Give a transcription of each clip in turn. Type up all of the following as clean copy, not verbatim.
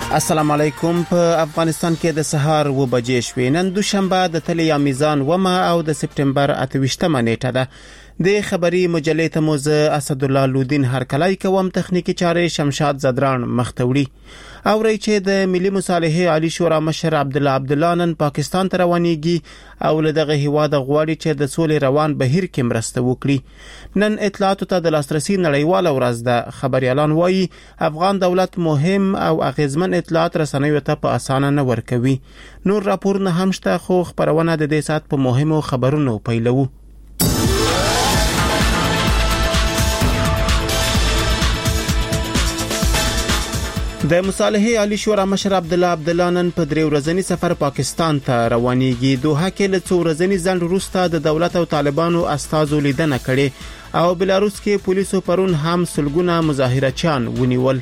السلام علیکم. په افغانستان کې د سهار 2 بجې شوې. نن دوشنبه د تلې یا میزان ومه او د سپټمبر 28مه نیټه ده. د خبري مجلې ته موز اسد الله لودین هرکلای کوم، تخنیکی چارې شمشاد زدران مختوړي. اوري چې د ملي مصالحه عالی شورا مشر عبدالله نن پاکستان ته روانيږي او له دغه هیواد غواړي چې د سولې روان بهیر کې مرسته وکړي. نن اطلاعات ته د لاسرسي نړیواله ورځ ده. خبريالان وایي افغان دولت مهم او اغیزمن اطلاعات رسنیو ته په اسانه نه ورکوي. نور راپورونه هم شته، خو خبرونه د دې سات په مهمو خبرونو پیلو. د مصالحه عالی شورا مشر عبدالله نن په 3 ورځنی سفر پاکستان ته روانيږي. دوحه کې له 2 ورځنی ځنډ وروسته د دولت او طالبانو استازو لیدنه کړې او بلاروس کې پولیسو پرون هم سلګونه مظاهرچیان ونیول.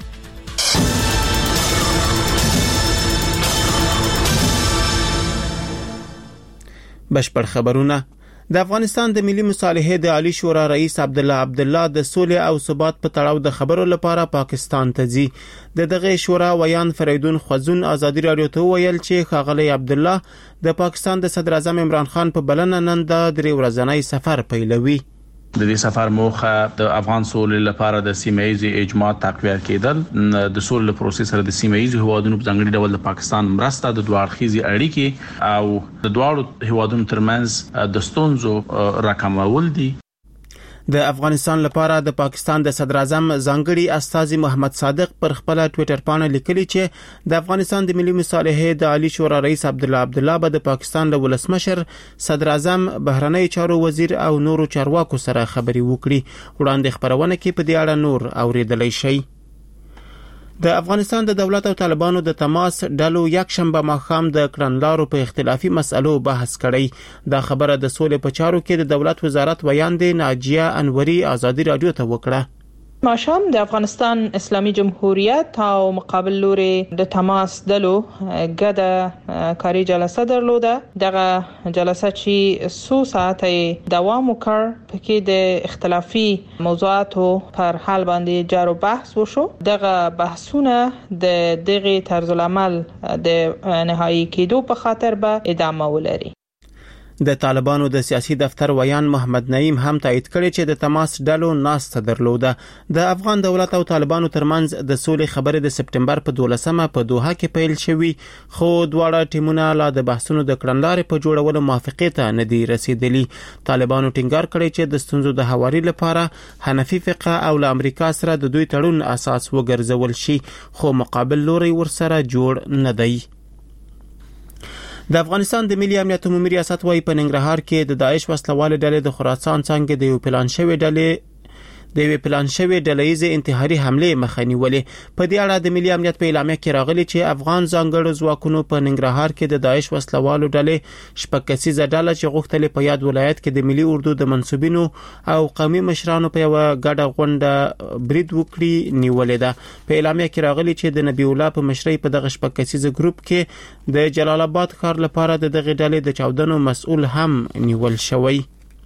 بشپړ خبرونه. د افغانستان د ملي مصالحه د عالی شورا رئیس عبدالله د سولې او ثبات په تړاو د خبرو لپاره پاکستان ته ځي. دغه شورا ویان فریدون خوزون ازادي رادیو ته ویل چې ښاغلی عبدالله د پاکستان د صدر اعظم عمران خان په بلنه نن د 3 ورځنی سفر پیلوي. د دې سفر موخه د افغان سولې لپاره د سیمه‌ایزي اجماع تقویه کېدل، د سولې پروسس سره د سیمه‌ایزي هیوادونو په ځانګړي ډول د پاکستان مرسته، د دوه اړخیزي اړیکې او د دواړو هیوادونو ترمنځ د ستونزو راکمول دي. د افغانستان لپاره د پاکستان د صدر اعظم ځانګړي استازي محمد صادق پر خپل ټوئیټر باندې لیکلي چې د افغانستان د ملي مصالحه د عالی شورا رئیس عبدالله به د پاکستان له ولسمشر، صدر اعظم، بهرنی چارو وزیر او نورو چارواکو سره خبري وکړي. وړاندې خبرونه کې په دې اړه نور اوریدلای شي. د افغانستان د دولت او طالبانو د تماس ډلو یک شنبه ماښام د کړنلارو په اختلافي مسألو بحث کړی. دا خبره د سولې په چارو کې د دولت وزارت ویاندې ناجیه انوري ازادي رادیو ته وکړه. ماشام د افغانستان اسلامي جمهوریت او مقابل لوري د تماس دلو ګډه کاري جلسه درلوده. دغه جلسه چې 100 ساعته دوام وکړ، پکې د اختلافي موضوعاتو پر حل باندې جارو بحث وشو. دغه بحثونه د دغه طرز العمل د نهایی کېدو په خاطر به ادامه ولري. د طالبانو د سیاسي دفتر ویان محمد نعیم هم تایید کړی چې د تماس ډلو ناسته درلوده. د افغان دولت او طالبانو ترمنځ د سولې خبرې د سپټمبر په 12مه په دوحه کې پیل شوې، خو دواړه ټیمونه لا د بحثونو د کړنلارې په جوړولو موافقې ته نه دي رسیدلي. طالبانو ټینګار کړی چې د ستونزو د هواري لپاره حنفي فقه او له امریکا سره د دوی تړون اساس وګرځول شي، خو مقابل لوري ورسره جوړ نه دی. د افغانستان د ملي امنیت عمومي ریاست وايي په ننګرهار کې د داعش وسلواله ډلې د خراسان څنګه د یو پلان شوی ډلهیزه انتحاري حمله مخه نیولې. په دې اړه د ملي امنیت په اعلامیه کې راغلي چې افغان ځانګړو ځواکونو په ننګرهار کې د داعش وسلوالو ډلې شپږکسیزه ډله چې غوښتلې په یاد ولایت کې د ملي اردو د منسوبینو او قومي مشرانو په یو ګډه غونډه برید وکړي نیولې ده. په اعلامیه کې راغلي چې د نبی الله په مشرۍ په دغه شپږکسیزه ګروپ کې د جلال آباد ښار لپاره د دغه ډلې د چاودنو مسؤل هم نیول شوی.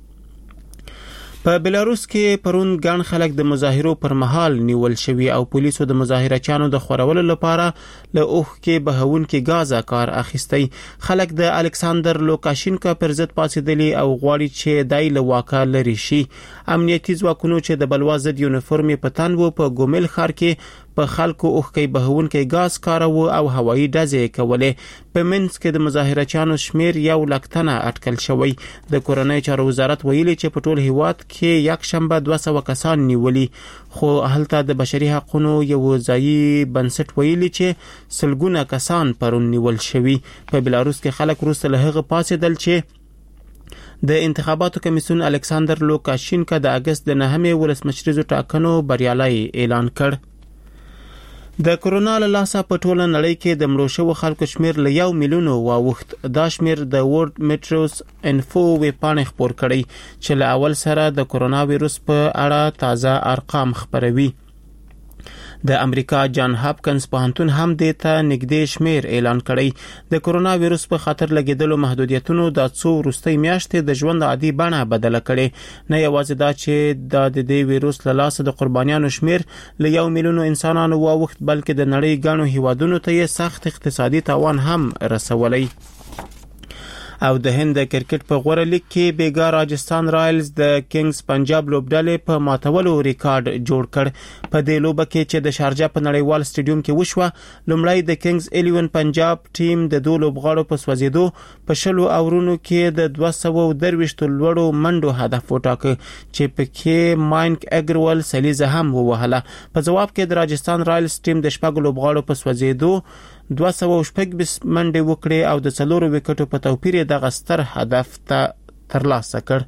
په بلاروس کې پرون ګڼ خلک د مظاهرو پر مهال نیول شوی او پولیسو د مظاهرچیانو د خورولو لپاره له اوخ کې بهون کې غازا کار اخیستی. خلک د الکساندر لوکاشینکا پر ضد پاسېدلي او غواړي چې دای له واکه لري شي. امنیتي ځواکونو چې د بلوا ضد یونیفورم په تن وو په ګومل ښار کې په خلکو اوخ کې بهون کې غاز کارو او هوایي ډزې کولې. په منځ کې د مظاهرچیانو شمیر 100,000 تنه اټکل شوی. د کورنۍ چارو وزارت ویلي چې په ټول هیواد کې یک شنبه 200 کسان نیولي، خو هلته د بشري حقوقو یو ځایي بنسټ ویلي چې سلګونه کسان پرون نیول شوی. په بلاروس کې خلک وروسته له هغه پاسېدل چې د انتخاباتو کمیسیون الکساندر لوکاشینکا د اگست د 9مې ولسمشریزو ټاکنو بریالي اعلان کړ. د کرونا له لاسه په ټوله نړۍ کې د مړو شوو خلکو شمیر له 1 میلیون واوښت. دا شمیر د ورلد میټروس انفو ویبپاڼې خپور کړی چې له اول سره د کرونا وایروس په اړه تازه ارقام خبروي. د امریکا جان هاپکنز پوهنتون هم د ته نږدې شمیر اعلان کړی د کورونا وایروس په خطر لګیدلو محدودیتونو د څو وروستۍ میاشتې د ژوند عادي بڼه بدله کړې نه یوازې دا چې د دې وایروس له لاسه د قربانیانو شمیر له 1 میلیون انسانانو واوښت بلکې د نړۍ ګڼو هیوادونو ته یې سخت اقتصادي تاوان هم رسولی او د هند کرکټ په غوړه لیګ کې بیګا راجستان رایلز د کینګز پنجاب لوبډلې په ماتولو ریکارډ جوړ کړ په دې لوبه کې چې د شارجه په نړیوال سټیډیوم کې وشوه لومړی د کینګز 11 پنجاب ټیم د 2 لوبغاړو په سوځیدو په 10 اورونو کې د 223 لوړو منډو هدف وټاکه چې پکې ماینک اګرول سلیزه هم ووهله په جواب کې د راجستان رایلز ټیم د شپږ لوبغاړو په سوځیدو 216 منډې وکړې او د 4 وکټو په توپیر دغه ستر هدف ته ترلاسه کړ.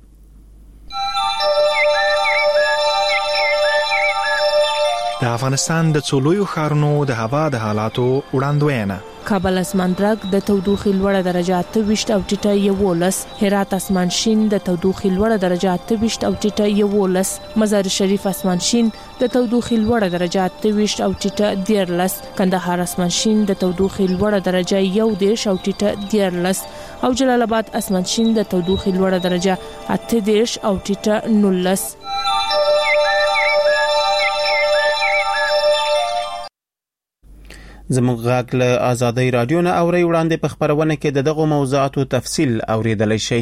د افغانستان د څولویو ښارونو د هوا د حالاتو وړاندوینه. کابل اسمانرګ د تودوخې لوړه درجه 28 او ټیټه 11. هرات اسمان شین د تودوخې لوړه درجه 28 او ټیټه 11. مزار شریف اسمان شین د تودوخې لوړه درجه 28 او ټیټه 13. کندهار اسمان شین د تودوخې لوړه درجه 11 او ټیټه 13. او جلال آباد اسمان شین د تودوخې لوړه درجه 18 او ټیټه 19. زموږ غږ له آزادۍ رادیو نه اوري وړاندې په خبرونه کې دغه موضوعاتو تفصیل اوریدلای شئ.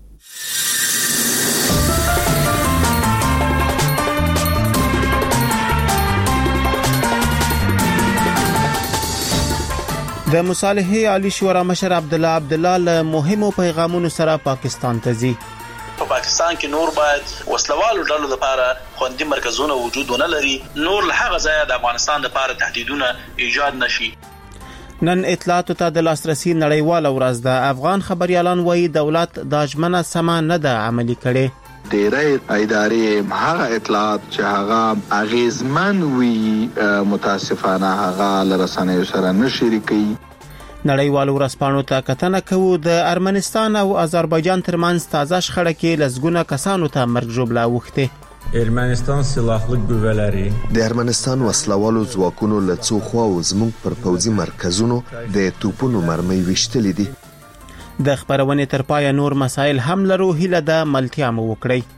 د مصالحې عالی شورا مشر عبدالله عبدالله له مهمو پیغامونو سره پاکستان ته ځي. په پاکستان کې نور باید وسلوالو ډلو لپاره خوندي مرکزونه وجود نه لري، نور له هغه ځایه د افغانستان لپاره تهدیدونه ایجاد نشي. نن اطلاعاتو ته د لاسرسي نړیواله ورځ ده. افغان خبريالان وایي دولت د ژمنه سم نه ده عملي کړي. ډېرې ادارې هغه اطلاعات چې هغه اغیزمن وي متاسفانه هغه لرسنیو سره نه شریکي. نړیوالو ورځپاڼو ته کتنه کوو د ارمنستان او آذربایجان ترمنځ تازه شخړه کې لسګونه کسانو ته مرګ ژوبله اوښتې. ارمنستان سلاحلو قوالري د ارمنستان وسلوالو ځواکونو له څو خواو زموږ پر پوځي مرکزونو د توپونو مرمۍ ویشتلې دي. د خبرونې تر پایه نور مسایل هم لرو، هیله ده ملتیا مو وکړئ.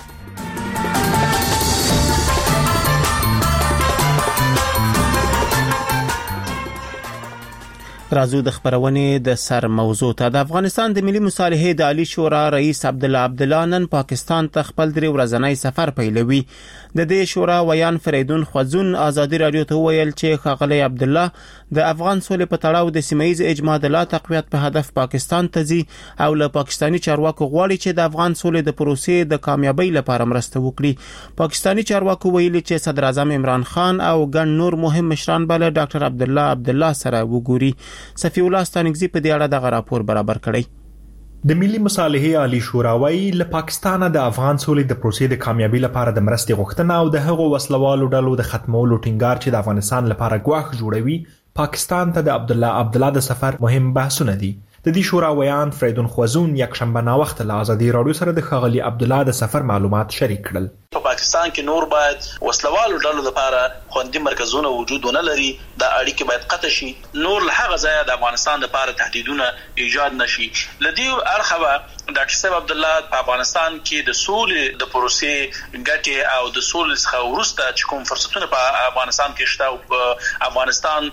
راځو د خبرونې د سر موضوع ته. د افغانستان د ملي مصالحې د عالی شورا رئیس عبدالله عبدالله نن پاکستان ته خپل 3 ورځنی سفر پیلوي. د دې شورا ویان فریدون خوځون آزادي رادیو ته ویل چې ښاغلی عبدالله د افغان سولې په تړاو د سیمه ییز اجماع د لا تقویت په هدف پاکستان ته ځي او له پاکستانی چارواکو غواړي چې د افغان سولې د پروسې د کامیابی لپاره مرسته وکړي. پاکستانی چارواکو ویلي چې صدر اعظم عمران خان او ګڼ نور مهم مشران بل ډاکټر عبدالله عبدالله سره وګوري. صفی الله ستانګزی په دې اړه دغه راپور برابر کړی. د ملي مصالحې عالی شورا وايي له پاکستانه د افغان سولې د پروسې د کامیابی لپاره د مرستې غوښتنه او د هغو وسلوالو ډلو د ختمولو ټینګار چې د افغانستان لپاره ګواښ جوړوي پاکستان ته د عبدالله عبدالله د سفر مهم بحثونه دي. د دې شورا ویان فریدون خوځون یک شنبه ناوخته له آزادي رادیو سره د ښاغلي عبدالله د سفر معلومات شریک کړل. په پاکستان کې نور باید وسلوالو ډلو لپاره خوندي مرکزونه وجود نه لري، د اړیکې باید قطع شي، نور له هغه ځایه د افغانستان لپاره تهدیدونه ایجاد نشي. لدی ارخبه ډاکټر صاحب عبدالله په افغانستان کې د سولې د پروسې ګټې او د سولې څخه وروسته چې کوم فرصتونه په افغانستان کې شته او په افغانستان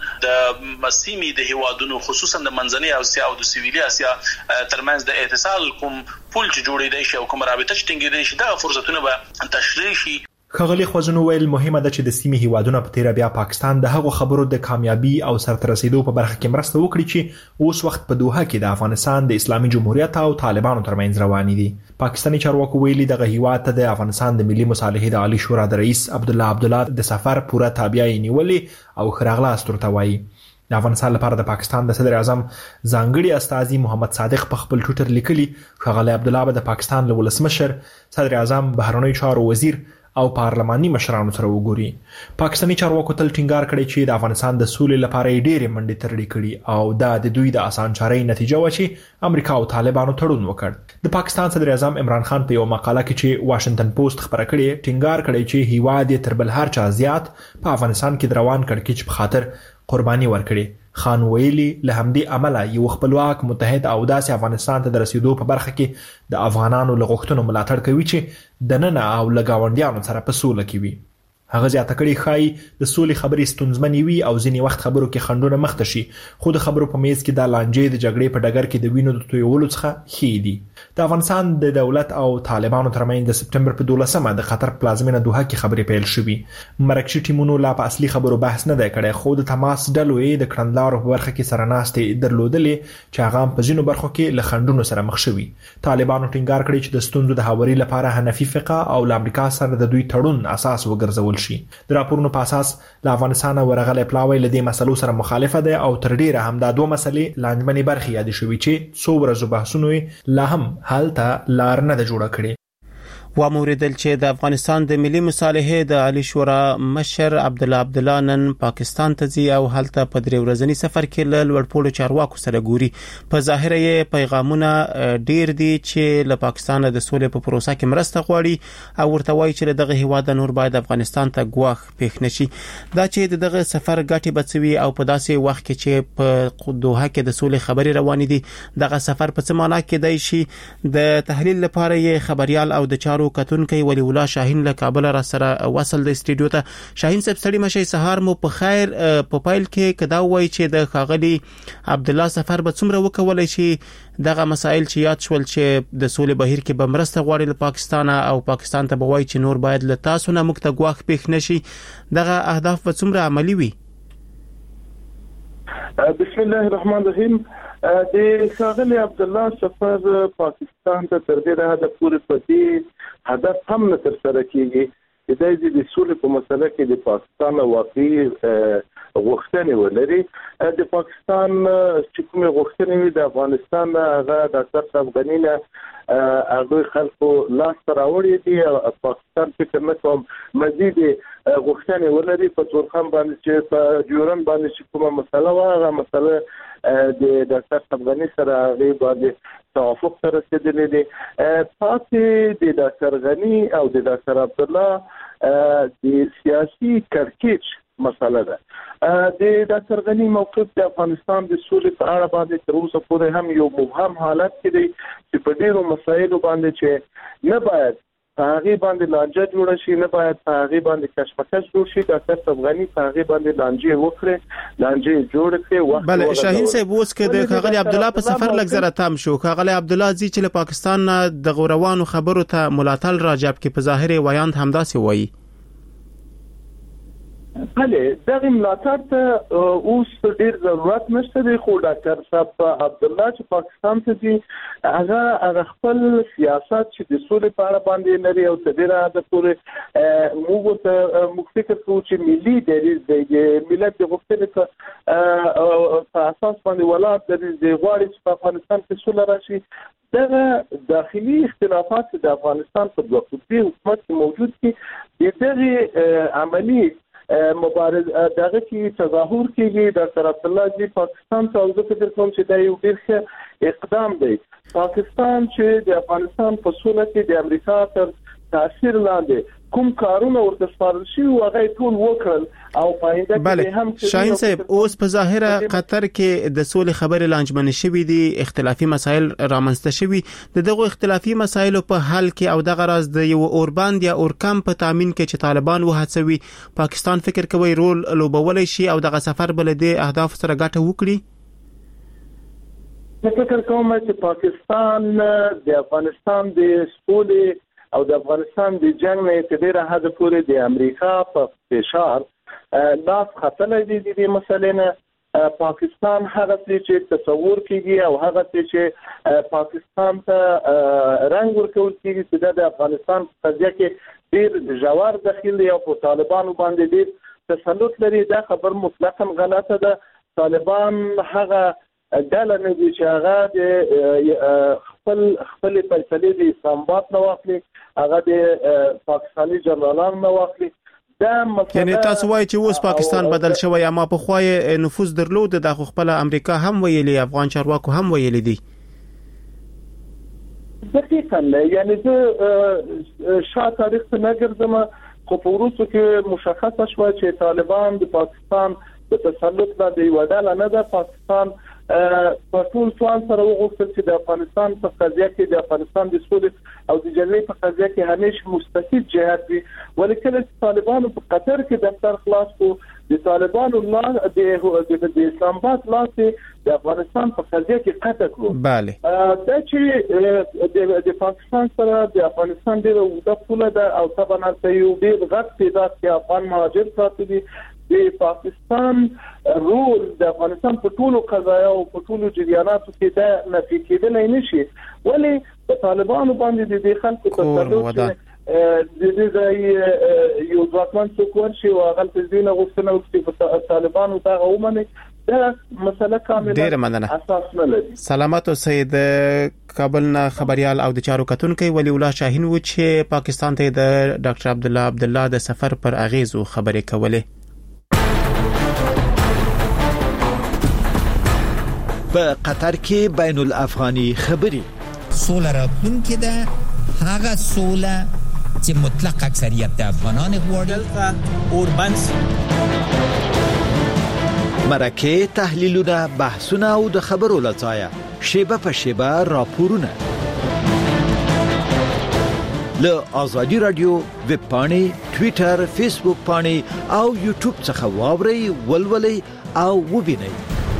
د سیمې د هیوادونو خصوصا د منځنۍ اسیا او د سویلي اسیا ترمنځ د اتصال کوم پول چې جوړېدای شي او کوم رابطه چې ټینګېدای شي دا فرصتونه به تشریح شي. ښاغلي خوځونو ویل مهمه ده چې د سیمې هیوادونه په تیر بیا پاکستان د هغو خبرو د کامیابی او سرته رسیدو په برخه کې مرسته وکړي چې اوس وخت په دوحه کې د افغانستان د اسلامي جمهوریت او طالبانو ترمنځ روانې دي. پاکستاني چارواکو ویلي دغه هیواد ته د افغانستان د ملي مصالحې د عالی شورا د رئیس عبدالله عبدالله د سفر پوره تابعیت نیولې او خراغله استورته وایي. د افغانستان لپاره د پاکستان د صدر اعظم ځانګړي استازي محمد صادق په خپل ټویټر لیکلي ښاغلی عبدالله به د پاکستان له ولسمشر، صدر اعظم، بهرنیو چارو وزیر او پارلماني مشرانو سره وګوري. پاکستاني چارواکو تل ټینګار کړی چې د افغانستان د سولې لپاره ډېرې منډې ترړې کړي او دا د دوی د اسان چارې نتیجه و چې امریکا او طالبانو تړون وکړ. د پاکستان صدر اعظم عمران خان په یو مقاله کې چې واشنگټن پوسټ خبره کړې ټینګار کړی چې هیواد یې تر بل هر چا زیات په افغانستان کې د روان کړکېچ په خاطر قرباني ورکړي. خان ویلي له همدې عمله یو خپلواک متحد او داسې افغانستان ته د رسیدو په برخه کې د افغانانو له غوښتنو ملاتړ کوي چې د نن او له ګاونډیانو سره په سوله کې وي. هغه زیاته کړي ښایي د سولې خبرې ستونزمنې وي او ځینې وخت خبرو کې خنډونه مخته شي، خو د خبرو په میز کې دا لانجې د جګړې په ډګر کې د وینو د تویولو څخه ښې دي. د افغانستان د دولت او طالبانو ترمنځ د سپټمبر په 12مه د قطر پلازمینه دوحه کې خبرې پیل شوې. مرکزي ټیمونو لا په اصلي خبرو بحث نه دی کړی، خو د تماس ډلو یې د کړنلارو په برخه کې سره ناستې درلودلې چې هغه په ځینو برخو کې له خنډونو سره مخ شوي. طالبانو ټینګار کړی چې د ستونزو د هواري لپاره حنفي فقه او له امریکا سره د دوی تړون اساس وګرځول شي. د راپورونو په اساس له افغانستان ورغلي پلاوی له دې مسلو سره مخالفه ده او تر ډیره هم دا دوه مسلې لاندمنې برخې یاد شوي چې څو ورځې بحثونه لا هم حل ته لار نه ده جوړه کړې. وموردل چې د افغانستان د ملي مصالحې د عالی شورا مشر عبدالله نن پاکستان ته ځي او هلته په 3 ورځنی سفر کې له لوړپوړو چارواکو سره ګوري. په ظاهر یې پیغامونه ډیر دي چې له پاکستان د سولې په پروسه کې مرسته غواړي او ورته وایي چې دغه هیواد نور باید افغانستان ته ګواښ پېښ نشي. دا چې دغه سفر ګټي بچوي او په داسې وخت کې چې په دوحه کې د سولې خبري روانې دي، دغه سفر په څه معنی کې دی شي؟ د تحلیل لپاره یې خبريال او د کتونکي ولی الله شاهین له کابل را سره وصل د استودیو ته. شاهین صاحب ستړي مشه، سهار مو په خیر. په پایل کې کدا وای چې د خاغلی عبدالله سفر به څومره وکولای شي دغه مسائل چې یاد شول چې د سولې بهیر کې به مرسته غواړي له پاکستان او پاکستان ته به وای چې نور باید له تاسو نه مخ ته ګواښ پېښ نشي، دغه اهداف به څومره عملی وي؟ بسم الله الرحمن الرحیم. د ښاغلي عبدالله سفر پاکستان ته تر دې حده پورې په دې هدف هم نه ترسره کیږي چې د سولې په مسله کې د پاکستان واقعي غوښتنې ولري. د پاکستان چې کومې غوښتنې وي د افغانستان هغه د ډاکټر غنی نه هغه خلکو لاس راوړي دي. پاکستان فکر نه کوم مزید غوښتنې ولري په تورخم باندې چې په جوړن باندې چې کومه مسله وه هغه مسله د ډاکټر غنی سره هغه باندې توافق سره رسیدلی دی. پاتې د ډاکټر غنی او د ډاکټر عبدالله د سیاسي کړکېچ مسله ده. د ډاکټر غنی موقف د افغانستان د سولې په اړه باندې تر اوسه پورې هم یو مبهم حالت کې دی چې په ډیرو مسایلو باندې چې نه باید هغه باندې لانجه جوړ شي، نه باید هغه باندې کشمکش جوړ شي. ډاکټر غنی هغه باندې لانجه وکړي، لانجه جوړ کړي. بله شاهین صاحب، اوس کې د خاغلی عبدالله په سفر لږ زره تام شو. خاغلی عبدالله ځي چې له پاکستان نه د غوروانو خبرو ته ملاتړ راجب کې په ظاهر ویاند همداسې وایي. بله دغه ملاتړ ته اوس ډیر ضرورت نشته دی، خو ډاکټر صاحب عبدالله چې پاکستان ته دي هغه خپل سیاست چې د سولې په اړه باندې لري او تر ډیره د پورې موږ فکر کوو چې ملي دریځ د ملت د غوښتنې په اساس باندې ولاړ د غواړي چې په افغانستان کې سوله راشي. دغه داخلي اختلافات د افغانستان په دوه قطبي حکومت کې موجود دي. دغه عملی مبارزه دغه کې تظاهر کیږي. ډاکټر عبدالله جی پاکستان ته زه فکر کوم چې دا یو ډیر ښه اقدام دی. پاکستان چې د افغانستان په سوله کې د امریکا تر تاثیر لاندې کوم کارونه ورته سپارل شي هغه ټول وکړل او پاینده کې هم شاهین صاحب اوس په ظاهره قطر کې د سولې خبرې لانجمن شوې دي، اختلافي مسایل رامنځته شوي. دغه اختلافي مسایلو په حل کې او دغه راز د یو اورباند یا اورکم په تامین کې چې طالبان وهڅوي، پاکستان فکر کوي رول لوبولای شي او دغه سفر بل د اهداف سره ګټه وکړي. فکر کوم چې پاکستان د افغانستان د سولې او د افغانستان د جنگ نه تدریره حد پورې د امریکا په فشار لاس خطلې دي د مسلې نه. پاکستان هغه چې تصور کیږي او هغه چې پاکستان ته رنگ ورکول کیږي چې د افغانستان په قضیه کې ډیر ژور دخیل دی او په طالبانو باندې ډیر تسلط لري. دا خبر مطلقاً غلطه ده. طالبان هغه ډله نه دي چې هغه د خپل فیصله د اسلام آباد نه واخلي، هغه د پاکستاني جنرالانو نه واخلي. یعنی تاسو وایي چې اوس پاکستان بدل شوی، اما په خوای نفوذ درلود د خپل امریکا هم ویلي، افغان چارواکو هم ویلي دي. دقیقاً یعنی زه شاه تاریخ ته نه ګرځم، خو په وروسته کې مشخصه شوه چې طالبان د پاکستان د تسلط باندې یو ډله نه ده. پاکستان په ټول توان سره وغوښتل چې د افغانستان په قضیه کې د افغانستان د سولې او د جګړې په قضیه کې همیشه مستفید جهاد وي، ولیکن طالبانو په قطر کې دفتر خلاص کو، د طالبانو الله د اسلام آباد لاس د افغانستان په قضیه کې قطع کړو. بله دا چې د پاکستان سره د افغانستان ډیره اوږده پوله ده او طبعا ته یو ډیر غټ تعداد کې افغان مهاجر ساتي. د پاکستان رول د افغانستان په ټولو قضایا او په ټولو جریاناتو کې دا نفي کېدلای نشي، ولی په طالبانو باندې د دې خلکو تسلط د دې ځای یو ځواکمن څوک ورشي او هغه په دې نه غوښتنه وکړي په طالبانو دا ومني، دا مسله کامله اساس نه لري. سلامت سید کابل نه خبريال او د چارو کتونکو ولی الله شاهین و چې پاکستان ته د ډاکټر عبدالله د سفر پر اغیزو خبرې کولې. په قطر کې بین الافغاني خبري سوله راتلونکې ده، هغه سوله چې مطلق اکثریت د افغانان غواړي. اوربنس مرکه تحلیلونه، بحثونه او د خبرو لټایا شیبه په شیبه راپورونه له آزادی رادیو ویب پاڼې، ټوئیټر، فیسبوک پاڼې او یوټیوب څخه واورئ، ولولئ او وبینئ.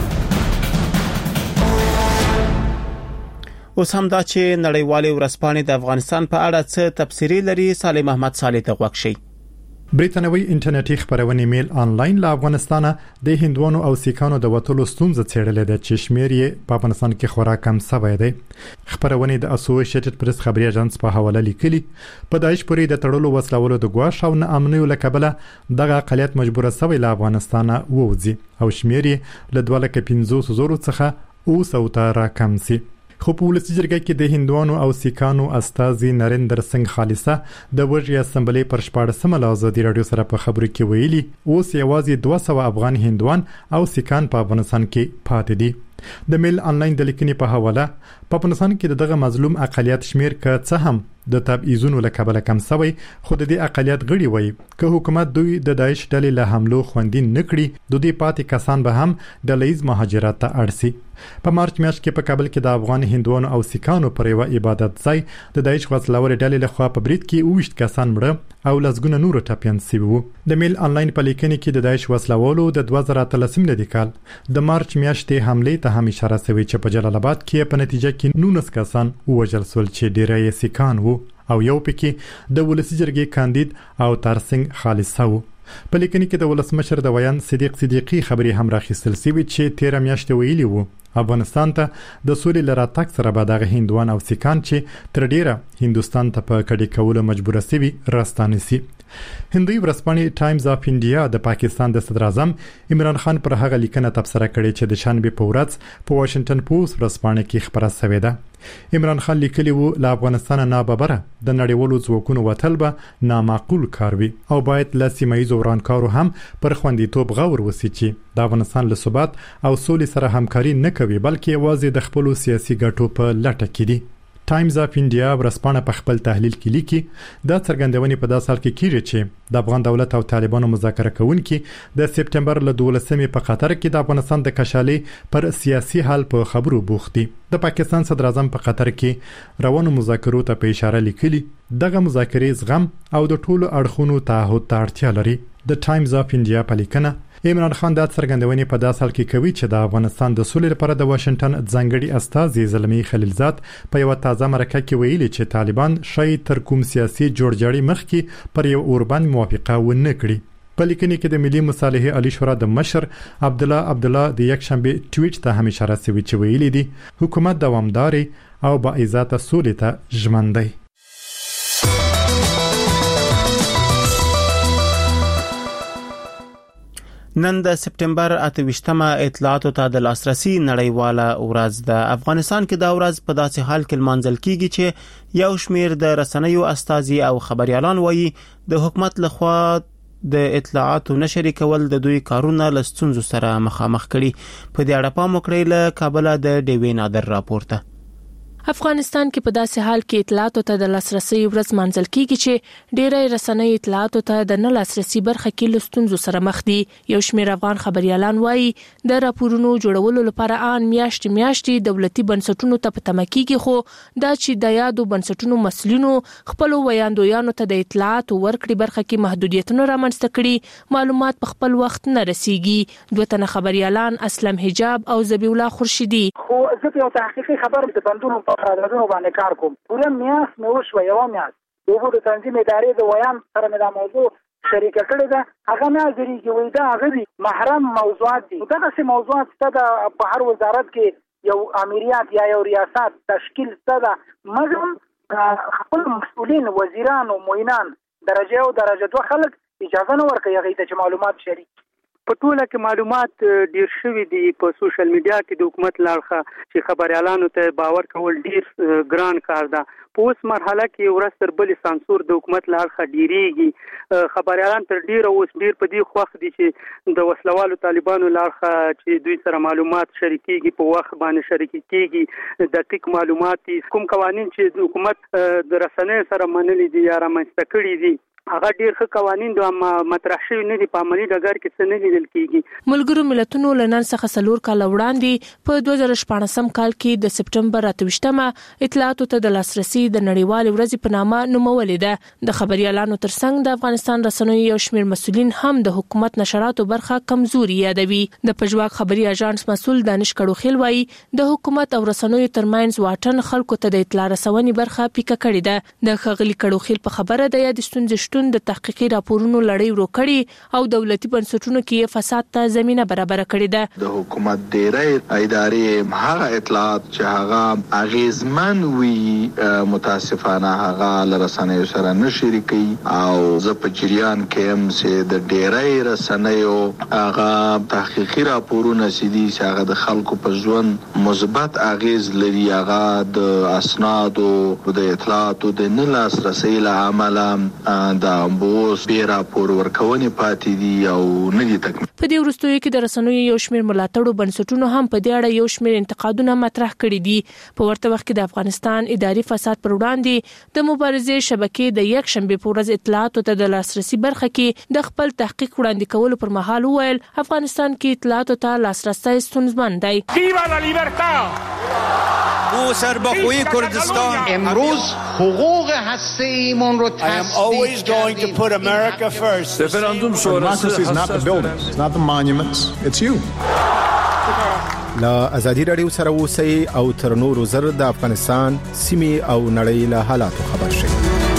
اوس هم دا چې نړیوالې ورځپاڼې د افغانستان په اړه څه تبصرې لري، صالح محمد صالح ته غوښ شي. بریتانوي انټرنیټي خبرونه میل آنلاین له افغانستانه د هندوانو او سیکانو د وټولو ستونزه څېړلې ده چې شمیر یې په افغانستان کې خورا کم سوی دی. خبرونه د اسوسییټډ پریس خبري اژانس په حواله لیکلي په دایښ پورې د تړلو وسلوالو د ګواښ او نه امنیو لکبله دغه اقلیت مجبوره سوی له افغانستانه ووځي او شمیر یې له 2,500 څخه 200 ته راکم سي. خو په ولسي جرګه کې د هندوانو او سیکانو استازي نریندر سنگ خالصه د وژي اسمبلی پر 14 ل آزادي رادیو سره په خبرو کې ویلي اوس یوازې 200 افغان هندوان او سیکان په افغانستان کې پاتې دي. د میل آنلاین د لیکنې په حواله په افغانستان کې دغه مظلوم اقلیت شمیر که څه هم د تبعیضونو له کبله کم سوی، خو د دې اقلیت غړي وایي که حکومت دوی د داعش ډلې له حملو خوندي نکړي، د دې پاتې کسان به هم د لیز مهاجرت ته اړ سي. په مارچ میاشت کې په کابل کې د افغان هندوانو او سیکانو پر یو عبادت ځای د داعش وسلوال ډلې له خوا په برید کې 20 کسان مړه او لسګونه نور ټپيان شوي وو. د میل آنلاین په لیکنې کې د داعش وسلوالو د 2013 کال د مارچ میاشتې حمله ته هم اشاره شوی چې په جلال آباد کې په نتیجه کې 19 کسان وژل شول چې ډیری یې سیکان وو او یو پکې د ولسی جرګې کاندید او ترسنګ خالصه وو. په لیکنې کې د ولسمشر د ویان صدیق صدیقی خبري هم راخیستل شوی چې 13 میاشتې ویلي وو افغانستان ته د سولې لراتګ سره به دغه هندوان او سیکان چې تر ډیره هندستان ته په کډې کولو مجبور شوي راستانه سي. هندوی ورځپاڼې ټایمز اف انډیا د پاکستان د صدر اعظم عمران خان پر هغه لیکنه تبصره کړې چې د شنبه په ورځ په واشنگټن پوسټ ورځپاڼه کې خبره شوې ده. عمران خان لیکلی وو له افغانستان نه ببره د نړیوالو ځواکونو وتل به نامعقول کار وي او باید له سیمایي ورانکارو هم پر خوندیتوب غور وسی چې د افغانستان له ثبات او سولې سره همکاري نه کوي بلکې یوازې د خپل سیاسي ګټو په لټه کې دي. ټایمز اف انډیا ورځپاڼه په خپل تحلیل کې لیکي دا څرګندونې په داسې حال کې کیږي چې د افغان دولت او طالبانو مذاکره کوونکي د سپټمبر له 12مې په قطر کې د افغانستان د کشالي پر سیاسي حال په خبرو بوخت دي. د پاکستان صدر اعظم په قطر کې روانو مذاکرو ته په اشاره لیکلي دغه مذاکرې زغم او د ټولو اړخونو تعهد ته اړتیا لري. د ټایمز اف انډیا په لیکنه عمران خان د څرګندونې په داسې حال کې کوي چې د افغانستان د سولې لپاره د واشنگټن ځانګړي استازي زلمی خلیلزاد په یو تازه مرکه کې ویلي چې طالبان شاید تر کوم سیاسي جوړجاړي مخکې پر یو اوربند موافقه ونه کړي. په لیکنه کې د ملي مصالحې عالی شورا د مشر عبدالله د یک شنبه ټویټ ته هم اشاره شوی چې ویلي دي حکومت دوامداري او با عزت سولې ته ژمن دی. نن د سپټمبر 28مه اطلاعاتو ته د لاسرسي نړیواله ورځ ده. افغانستان کې دا ورځ په داسې حال کې لمانځل کیږي چې یو شمیر د رسنیو استازي او خبريالان وایي د حکومت لخوا د اطلاعاتو نشری کول د دوی کارونه له ستونزو سره مخامخ کړي. په دې اړه پام وکړئ له کابل د ډیوی نادر راپورته. افغانستان کې په داسې حال کې اطلاعاتو ته د لاسرسي ورځ مانځل کیږي چې ډېری رسنۍ اطلاعاتو ته د نه لاسرسي برخه کې له ستونزو سره مخ دي. یو شمېر افغان خبريالان وایي د راپورونو جوړولو لپاره ان میاشتې دولتي بنسټونو ته په تمه کیږي، خو دا چې د یادو بنسټونو مسلینو خپل ویاندویانو ته د اطلاعاتو ورکړې برخه کې محدودیتونه رامنځته کړي، معلومات په خپل وخت نه رسیږي. دوه تنه خبريالان اسلم حجاب او ذبیح الله خورشیدی خو زه یو تحقیقي خبر د بندونو قراردادونو باندې کار کوم. پوره میاس مې وشو یو میاس د اوبو د تنظیم ادارې د ویان سره مې دا موضوع شریکه کړې ده. هغه ناظري کې وای دا هغه محرم موضوعات دي. دا څه موضوعات ستاسو په هر وزارت کې یو امریات یا یو ریاست تشکیل ستاسو مګر خپل مسؤلین وزیران او معینان درجه او درجه دوه خلک اجازه نه ورکوي هغه ته چې معلومات شریک. په ټوله کې معلومات ډیر شوي دي په سوشل میډیا کې د حکومت لاړخه چې خبريالانو ته باور کول ډیر ګران کار ده. په اوس مرحله کې ورځ تر بلې سانسور د حکومت لاړخه ډیریږي. خبريالان تر ډیر اوس ډیر په دې خوښ دي چې د وسلوالو طالبانو لاړخه چې دوی سره معلومات شریکيږي په وخت باندې شریکيږي. دقیق معلومات کوم قوانين چې د حکومت د رسنیو سره منلي دي یا رامنځته کړي دي هغه ډیر ښه قوانين د مطرح شوی نه دي په عملي ډګر کې څه نه لیدل کیږي. ملګرو ملتونو لنن څخه 4 کال وړاندې په 2014 کال کې د سپټمبر 28مه اطلاعاتو ته د لاسرسي د نړیوال ورځې په نامه نومولې ده. د خبريالانو ترڅنګ د افغانستان رسنیو یو شمېر مسؤلین هم د حکومت نشراتو برخه کمزوري یادوي. د پژواک خبري اژانس مسؤل دانش کړوخیل وایي د حکومت او رسنیو ترمنځ واټن خلکو ته د اطلاع رسونې برخه پیکه کړې ده. د خغلی کړوخیل په خبره د یاد ستونزې د تحقیقي راپورونو لړۍ ورو کړي او دولتي بنسټونو کې فساد ته زمينه برابر کړې ده. د حکومت ډیری ادارې هغه اطلاعات چې هغه اغیزمن وي متاسفانه هغه لرسنیو سره نه شریکي او زه په جریان کې هم چې د ډیری رسنیو هغه تحقیقي راپورونه سيدي چې هغه د خلکو په ژوند مثبت اغیز لري، هغه د اسناد او د اطلاعاتو د نه لاسرسي له امله د امبوس بیا راپور ورکونې پاتې دي او نه دي تکمیل. په دې وروستیو کې د رسنیو یو شمېر ملاتړو بنسټونو هم په دې اړه یو شمېر انتقادونه مطرح کړي دي. په ورته وخت کې د افغانستان اداري فساد پر وړاندې د مبارزې شبکې د یک شنبه په ورځ اطلاعاتو ته د لاسرسي برخه کې د خپل تحقیق وړاندې کولو پر مهال وویل افغانستان کې اطلاعاتو ته لاسرسي ستونزمن دی. ویوا لا لیبرتا او سربخوی کردستان امروز حقوق هسته‌ایمون رو going to put America first. Referendum democracy is not the buildings, it's not the monuments, it's you. لا ازادي رادیو سره اوسئ او تر نورو زر د افغانستان سیمې او نړۍ له حالاتو خبر شئ.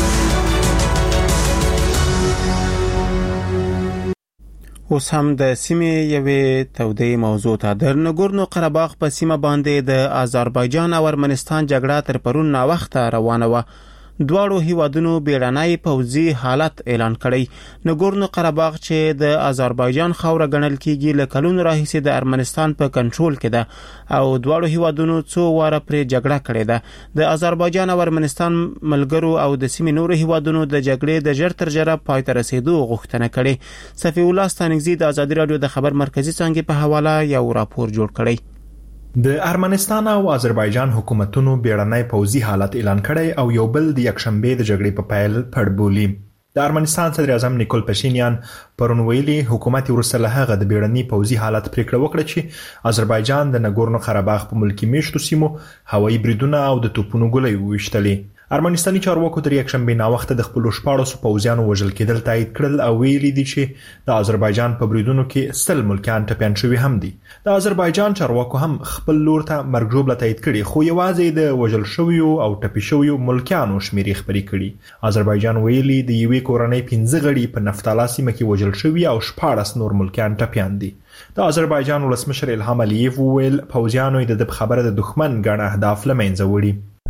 اوس هم د سیمې یوې تودې موضوع ته د نګورنو قرهباغ په سیمه باندې د آذربایجان او ارمنستان جګړه تر پرون نا وخت روانه و. دواړو هیوادونو بیړنی پوځي حالت اعلان کړی. نګورنو قرهباغ چې د آذربایجان خاوره ګڼل کیږي له کلونو راهیسې د ارمنستان په کنټرول کې ده او دواړو هیوادونو څو واره پرې جګړه کړې ده. د آذربایجان او ارمنستان ملګرو او د سیمې نورو هیوادونو د جګړې د ژر تر ژره پای ته رسیدو غوښتنه کړې. صفی الله ستانکزی د ازادي رادیو د خبر مرکزی څنګه په حواله یو راپور جوړ کړی. د ارمنستان او آذربایجان حکومتونو بیړنی پوځي حالت اعلان کړی او یو بل د یکشنبه د جګړې په پیل پړبولي. د ارمنستان صدر اعظم نیکول پاشینیان پرون ویلي حکومت ورسره هغه د بیړنی پوځي حالت پریکړه وکړه چې آذربایجان د نګورنو قرهباغ په ملکی میشتو سیمو هوایي بریدونه او د توپونو ګولۍ وویشتلې. ارمنستاني چارواکو تر یکشنبه نا وخت د خپل 14 پوځیانو وژل کېدل تایید کړل او ویلي دي چې د آذربایجان په بریدونو کې سل ملکیان ټپيان شوي هم دي. د آذربایجان چارواکو هم خپل لور ته مرګ ژوبله تایید کړي خو یوازې د وژل شویو او ټپي شویو ملکیانو شمیرې خبرې کړي. آذربایجان ویلي د یوې کورنۍ 15 غړي په نفتالا سیمه کې وژل شوي او 14 نور ملکیان ټپيان دي. د آذربایجان ولسمشر الهام الیف ویل پوځیانو د خبره د دښمن ګڼ اهداف لمنځه وړي.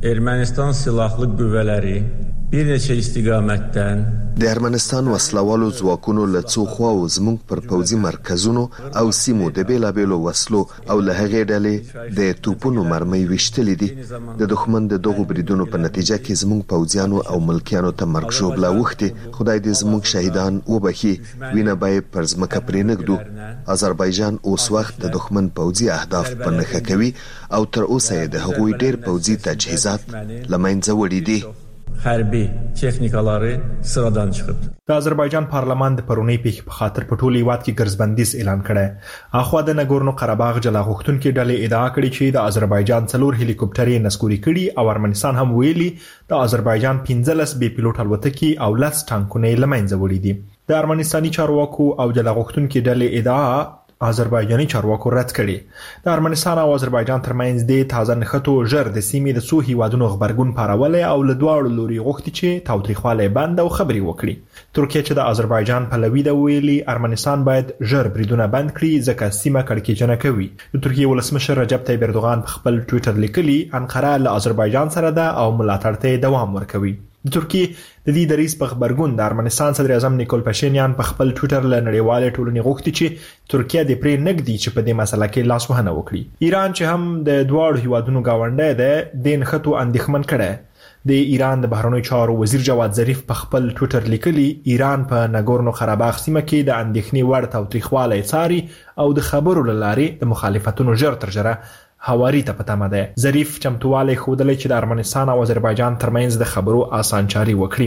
Ermənistan silahlı qüvvələri bir neçə istiqamətdən د ارمنستان وسلوالو ځواکونو له څو خواو زموږ پر پوځي مرکزونو او سیمو د بیلابیلو وسلو او له هغې ډلې د توپونو مرمۍ ویشتلې دي. د دښمن د دغو بریدونو په نتیجه کې زموږ پوځیانو او ملکیانو ته مرګ ژوبله اوښتې. خدای دې زموږ شهیدان وبخي، وینه به یې پر ځمکه پرې نږدو. آذربایجان اوس وخت د دښمن پوځي اهداف په نښه کوي او تر اوسه یې د هغوی ډېر پوځي تجهیزات له منځه وړي دي. hərbi texnikaları sıradan çıxıb. د آذربایجان پارلمان د پرونی پیښې په خاطر په ټول هیواد کې ګرځبندیز اعلان کړی. اخوا د نګورنو قرهباغ جلا غوښتونکو ډلې ادعا کړې چې د آذربایجان 4 هلیکوپټرې نسکوري کړي او ارمنستان هم ویلي د آذربایجان 15 بې پیلوټ الوتکې او 10 ټانکونه له منځه وړي دي. د ارمنستاني چارواکو او جلا غوښتونکو ډلې ادعا آذربایجاني چارواکو رد کړي. د ارمنستان او آذربایجان ترمنځ د تازه نښتو ژر د سیمې د څو هیوادونو خبرګون پارولې او له دواړو لوري غوښتي چې تاوتریخوالی بند او خبري وکړي. ترکیه چې د آذربایجان پلوي ده ویلي ارمنستان باید ژر بریدونه بند کړي ځکه سیمه کړکېچنه کوي. د ترکیه ولسمشر رجب طیب اردوغان په خپل ټویټر لیکلي انقره له آذربایجان سره ده او ملاتړ ته دوام ورکوي. د ترکیه د دې دریځ په خبرګون د ارمنستان صدر اعظم نیکول پاشینیان په خپل ټویټر له نړیوالې ټولنې غوښتي چې ترکیه د پرې نګدي چې په دې مسله کې لاس وهنه وکړي. ایران چې هم د دواړو هیوادونو گاونډی ده د نښتو اندېښمن کړي. د ایران د بهرنیو چارو وزیر جواد ظریف په خپل ټویټر لیکلي ایران په نګورنو قرهباغ سیمه کې د اندېښنې وړ تاوتریخوالی څاري او د خبرو له لارې د مخالفتونو ژر تر ژره هواري ته پتمه ده. ظریف چمتووالی ښودلی چې د ارمنستان او آذربایجان ترمنځ د خبرو آسانچاري وکړي.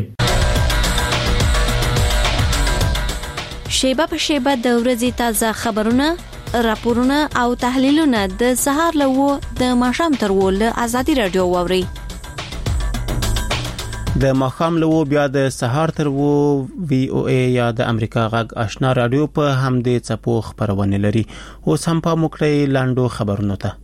شیبه په شیبه د ورځې تازه خبرونه، راپورونه او تحلیلونه د سهار له 9 د ماښام تر 10 له ازادي رادیو واوري. د ماښام له 9 بیا د سهار تر 10 وی او ای یا د امریکا غږ آشنا رادیو په همدې څپو خبرونه لري. اوس هم په مکړی لاندو خبرونه ته.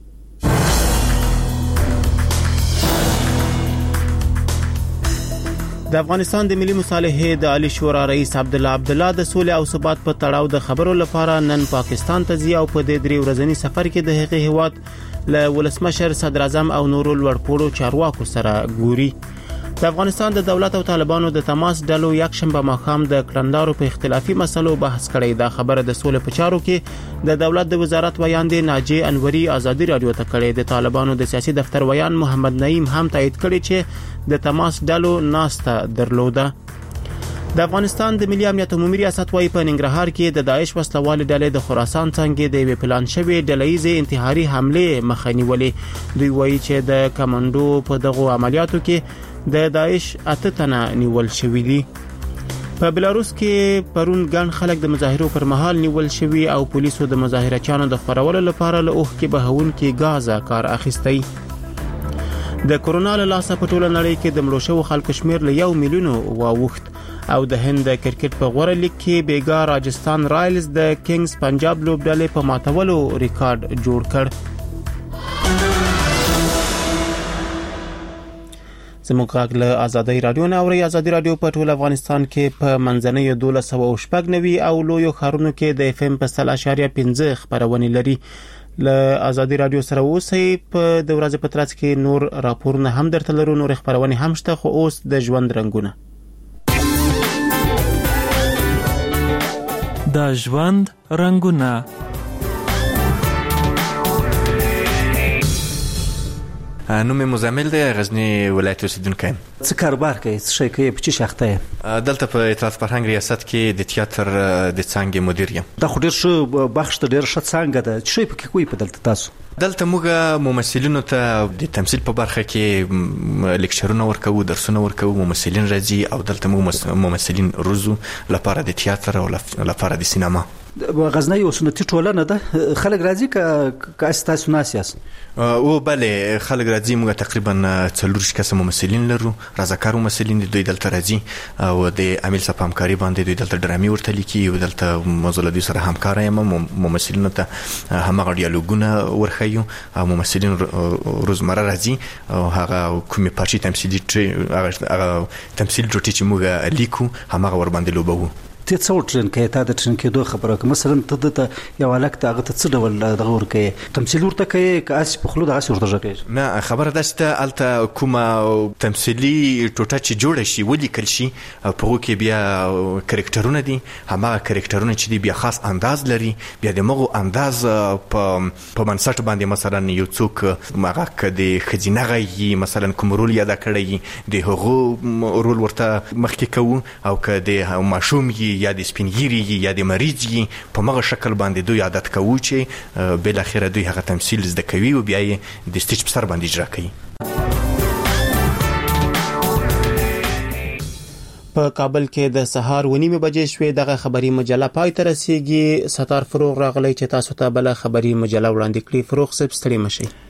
د افغانستان د ملي مصالحې د عالی شورا رئیس عبدالله عبدالله د سولې او ثبات په تړاو د خبرو لپاره نن پاکستان ته ځي او په دې 3 ورځنی سفر کې د هغې هیواد له ولسمشر صدر اعظم او نورو لوړپوړو چارواکو سره ګوري. د افغانستان د دولت او طالبانو د تماس ډلو یک شنبه ماښام د کړندارو په اختلافي مسلو بحث کړی. دا خبره د سولې په چارو کې د دولت د وزارت ویاندې ناجی انوري ازادي رادیو ته کړی. د طالبانو د سیاسي دفتر ویان محمد نعیم هم تایید کړی چې د تماس ډلو ناسته درلوده. د افغانستان د ملي امنیت عمومي ریاست وايي په ننګرهار کې د داعش وسلوال ډلې د خراسان څنګه د وی پلان شوی ډلهیزه انتحاري حمله مخنیولې. دوی وایي چې د کمانډو په دغه عملیاتو کې د داعش 8 تنه نیول شوی دي. په بلاروس کې پرون ګڼ خلک د مظاهرو پر مهال نیول شوی او پولیسو د مظاهرچیانو د خورولو لپاره له اوخ کې بهون کې غاز کار اخیستی. د کورونا له لاسه په ټوله نړۍ کې د مړو شوو خلکو شمیر له 1 میلیون واوښت او د هند کرکټ په غوړه لیګ کې بیګا راجستان رایلز د کینګز پنجاب لوبډلې په ماتولو ریکارډ جوړ کړ. زموږ غږ له ازادي رادیو نه اوري. ازادي رادیو په ټول افغانستان کې په منځنۍ 1290 او لویو ښارونو کې د اف ام په 3.5 خبرونه لري. له ازادي رادیو سره اوسئ. په د ورځې په ترڅ کې نور راپورونه هم درته لرو، نور خبرونه هم شته، خو اوس د ژوند رنگونه. د ژوند رنگونه. نوم مزمل دی، غزنی ولایت اوسیدونکی. څه کاروبار کوي؟ څه شي کوي؟ په چی شخته یې؟ دلته په اطلاعات فرهنګ ریاست کې د تیاتر د څانګې مدیر یم. دا خو ډیر ښه بخش ته ډیر ښه څانګه ده. چی په کې کوي په دلته تاسو؟ دلته موږ ممثلینو ته د تمثيل په برخه کې لیکچرونه ورکوو، درسونه ورکوو، ممثلین راځي او دلته موږ ممثلین روزو لپاره د تیاتر او لپاره د سینما. غزنی یو سنتي ټولنه ده، خلک راځي که تاسو ناسیاس؟ او بله خلک راځي. موږ تقریبا 40 کس ممثلین لرو، رضاکار ممثلین دوی دلته راځي او د عامل صاحب همکاري باندې دوی دلته ډرامي ورته لیکي او دلته موضوع لدی سره همکار یم. ممثلین ته همغه ډیالوګونه ورخیو او ممثلین روزمره راځي او هغه کومې پارچې تمثيلي هغه تمثيل جوړی چې موږ لیکو همغه ور باندې لوبو. ته څو ټرین کې ته د ټرین کې دوه خبره کوم مثلا ته د یو الک ته هغه څه ډول دغه ورکه تمثيل ورته کوي کاس په خلود هغه ورته ځکه نه خبره ده چې الته کومه تمثيلي ټوټه چې جوړ شي ولیکل شي په کې بیا کریکټرونه دي همغه کریکټرونه چې دی بیا خاص انداز لري بیا د مغو انداز په منسټ باندې مثلا یو څوک مغه کدي خزینه غي مثلا کوم رول یاد کړی دی هغه رول ورته مخکې کوو او کدي ماشوم یا د سپینګيري یا د مریض په مغه شکل باندې دوی عادت کوي چې بل اخر دوی هغه تمثيل زده کوي او بیا د سټیج په سر باندې اجرا کوي. په کابل کې د سهار 9:30 بجې شوې دغه خبري مجله پای ته رسیدي. ستار فروغ راغلی چې تاسو ته بل خبري مجله وړاندې کړي. فروغ صاحب ستړي مشي.